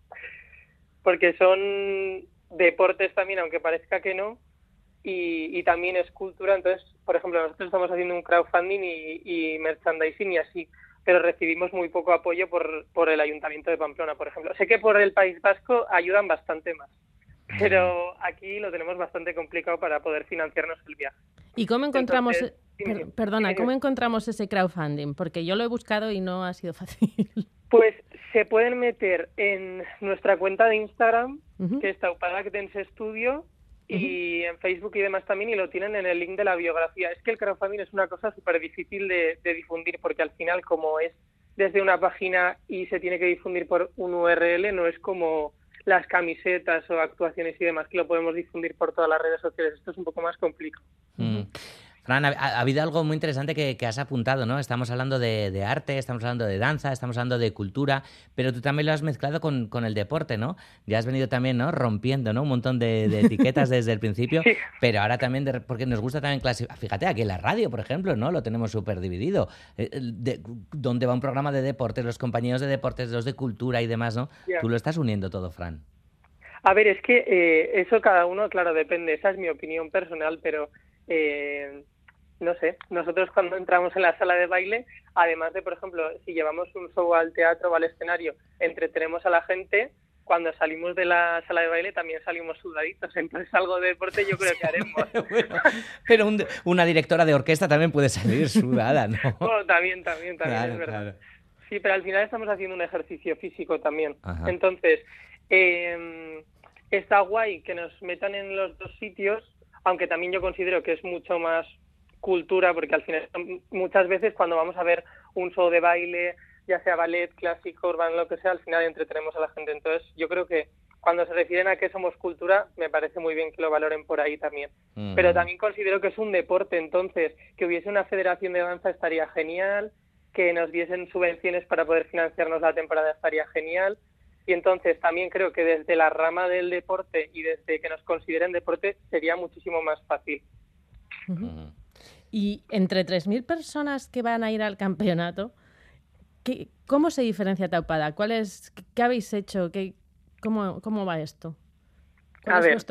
porque son deportes también, aunque parezca que no, y también es cultura. Entonces, por ejemplo, nosotros estamos haciendo un crowdfunding y merchandising y así, pero recibimos muy poco apoyo por el Ayuntamiento de Pamplona, por ejemplo. Sé que por el País Vasco ayudan bastante más, pero aquí lo tenemos bastante complicado para poder financiarnos el viaje. ¿Y cómo encontramos, cómo encontramos ese crowdfunding? Porque yo lo he buscado y no ha sido fácil. Pues se pueden meter en nuestra cuenta de Instagram, que es Taupadak Dance Studio, y en Facebook y demás también, y lo tienen en el link de la biografía. Es que el crowdfunding es una cosa súper difícil de difundir, porque al final, como es desde una página y se tiene que difundir por un URL, no es como las camisetas o actuaciones y demás, que lo podemos difundir por todas las redes sociales. Esto es un poco más complicado. Fran, ha habido algo muy interesante que has apuntado, ¿no? Estamos hablando de arte, estamos hablando de danza, estamos hablando de cultura, pero tú también lo has mezclado con el deporte, ¿no? Ya has venido también, ¿no? Rompiendo, ¿no? Un montón de etiquetas desde el principio, sí. Pero ahora también, porque nos gusta también clasificar. Fíjate, aquí en la radio, por ejemplo, ¿no? Lo tenemos súper dividido. Donde va un programa de deportes, los compañeros de deportes, los de cultura y demás, ¿no? Yeah. Tú lo estás uniendo todo, Fran. A ver, es que eso cada uno, claro, depende. Esa es mi opinión personal, pero... no sé, nosotros cuando entramos en la sala de baile, además de, por ejemplo, si llevamos un show al teatro o al escenario, entretenemos a la gente, cuando salimos de la sala de baile también salimos sudaditos, entonces algo de deporte yo creo que haremos. Bueno, pero una directora de orquesta también puede salir sudada, ¿no? Bueno, también, claro, es verdad. Claro. Sí, pero al final estamos haciendo un ejercicio físico también. Ajá. Entonces, está guay que nos metan en los dos sitios. aunque también yo considero que es mucho más cultura, porque al final muchas veces cuando vamos a ver un show de baile, ya sea ballet, clásico, urbano, lo que sea, al final entretenemos a la gente. Entonces yo creo que cuando se refieren a que somos cultura, me parece muy bien que lo valoren por ahí también. Pero también considero que es un deporte, entonces que hubiese una federación de danza estaría genial, que nos diesen subvenciones para poder financiarnos la temporada estaría genial. Y entonces también creo que desde la rama del deporte y desde que nos consideren deporte sería muchísimo más fácil. Y entre 3.000 personas que van a ir al campeonato, ¿cómo se diferencia Taupada? ¿Qué habéis hecho? ¿Cómo va esto? A ver.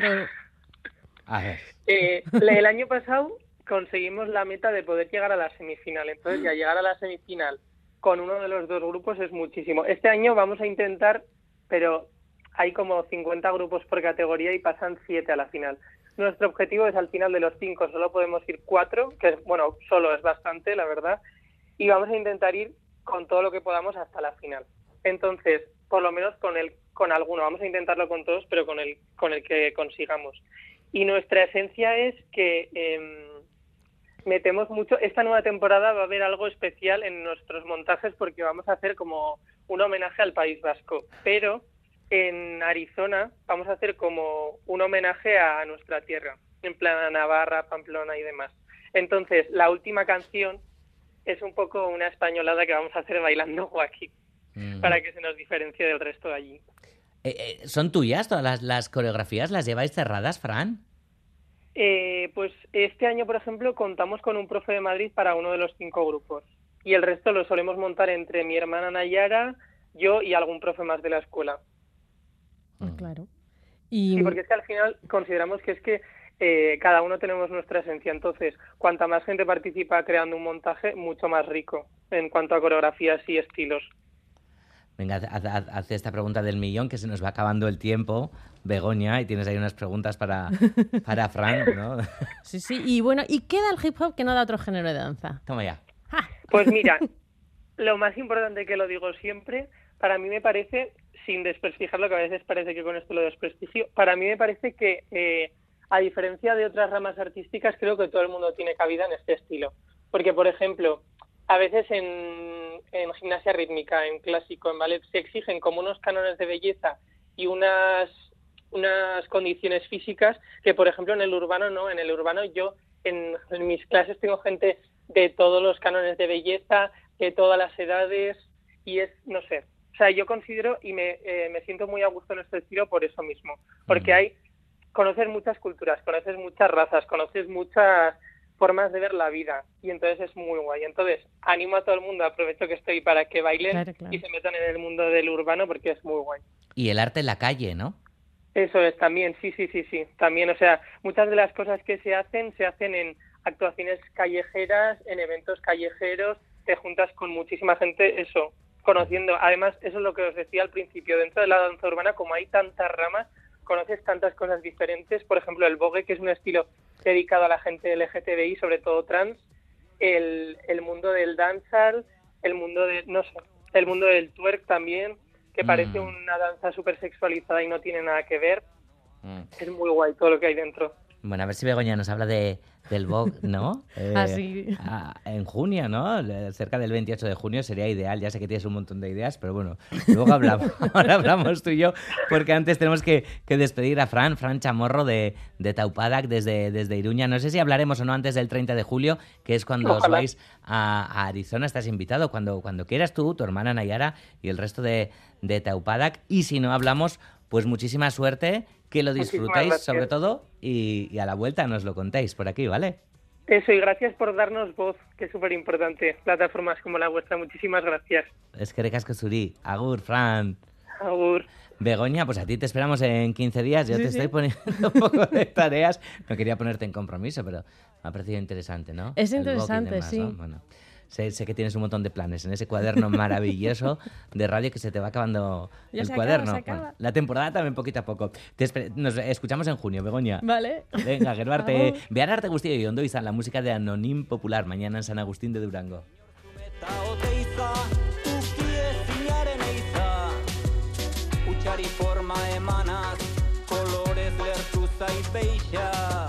El año pasado conseguimos la meta de poder llegar a la semifinal. Entonces, ya llegar a la semifinal con uno de los dos grupos es muchísimo. Este año vamos a intentar, pero hay como 50 grupos por categoría y pasan 7 a la final. Nuestro objetivo es al final de los 5, solo podemos ir 4, que bueno, solo es bastante, la verdad, y vamos a intentar ir con todo lo que podamos hasta la final. Entonces, por lo menos con alguno, vamos a intentarlo con todos, pero con el que consigamos. Y nuestra esencia es que metemos mucho. Esta nueva temporada va a haber algo especial en nuestros montajes porque vamos a hacer como un homenaje al País Vasco, pero en Arizona vamos a hacer como un homenaje a nuestra tierra, en plan a Navarra, Pamplona y demás. Entonces, la última canción es un poco una españolada que vamos a hacer bailando guaki, para que se nos diferencie del resto de allí. ¿Son tuyas todas las coreografías? ¿Las lleváis cerradas, Fran? Pues este año, por ejemplo, contamos con un profe de Madrid para uno de los 5 grupos. Y el resto lo solemos montar entre mi hermana Nayara, yo y algún profe más de la escuela. Claro. Sí, porque es que al final consideramos que es que cada uno tenemos nuestra esencia. Entonces, cuanta más gente participa creando un montaje, mucho más rico en cuanto a coreografías y estilos. Venga, haz esta pregunta del millón, que se nos va acabando el tiempo, Begoña, y tienes ahí unas preguntas para Fran, ¿no? Sí, y bueno, ¿y qué da el hip hop que no da otro género de danza? Toma ya. Pues mira, lo más importante, que lo digo siempre, para mí me parece, sin desprestigiarlo, que a veces parece que con esto lo desprestigio, para mí me parece que, a diferencia de otras ramas artísticas, creo que todo el mundo tiene cabida en este estilo. Porque, por ejemplo, a veces en gimnasia rítmica, en clásico, en ballet, se exigen como unos cánones de belleza y unas condiciones físicas que, por ejemplo, en el urbano no. En el urbano yo, en mis clases tengo gente de todos los cánones de belleza, de todas las edades, y es, no sé, o sea, yo considero y me siento muy a gusto en este estilo por eso mismo, porque conoces muchas culturas, conoces muchas razas, conoces muchas formas de ver la vida, y entonces es muy guay. Entonces animo a todo el mundo, aprovecho que estoy para que bailen, claro. Y se metan en el mundo del urbano porque es muy guay. Y el arte en la calle, ¿no? Eso es, también, sí, también, o sea, muchas de las cosas que se hacen en actuaciones callejeras, en eventos callejeros, te juntas con muchísima gente, eso, conociendo. Además, eso es lo que os decía al principio, dentro de la danza urbana, como hay tantas ramas, conoces tantas cosas diferentes. Por ejemplo, el vogue, que es un estilo dedicado a la gente LGTBI, sobre todo trans, el mundo del dancehall, el mundo del twerk también, que parece una danza súper sexualizada y no tiene nada que ver. Es muy guay todo lo que hay dentro. Bueno, a ver si Begoña nos habla del Vogue, ¿no? Sí. En junio, ¿no? Cerca del 28 de junio sería ideal. Ya sé que tienes un montón de ideas, pero bueno, luego hablamos. Ahora hablamos tú y yo, porque antes tenemos que despedir a Fran Chamorro de Taupada desde Iruña. No sé si hablaremos o no antes del 30 de julio, que es cuando os vais a Arizona. Estás invitado cuando quieras tú, tu hermana Nayara y el resto de Taupada. Y si no hablamos, pues muchísima suerte, que lo disfrutéis sobre todo y a la vuelta nos lo contéis por aquí, ¿vale? Eso, y gracias por darnos voz, que es súper importante. Plataformas como la vuestra, muchísimas gracias. Es que recasco Zuri. Agur, Fran. Agur. Begoña, pues a ti te esperamos en 15 días. Yo te estoy poniendo un poco de tareas. No quería ponerte en compromiso, pero me ha parecido interesante, ¿no? Es interesante, demás, sí. ¿no? Bueno. Sé que tienes un montón de planes en ese cuaderno maravilloso de radio que se te va acabando el cuaderno. Bueno, la temporada también poquito a poco. Nos escuchamos en junio, Begoña. Vale. Venga, Gerbarte. Behar arte guztia y ondo izan, la música de Anonim Popular, mañana en San Agustín de Durango. Forma emanas, colores lertu zaibeixa.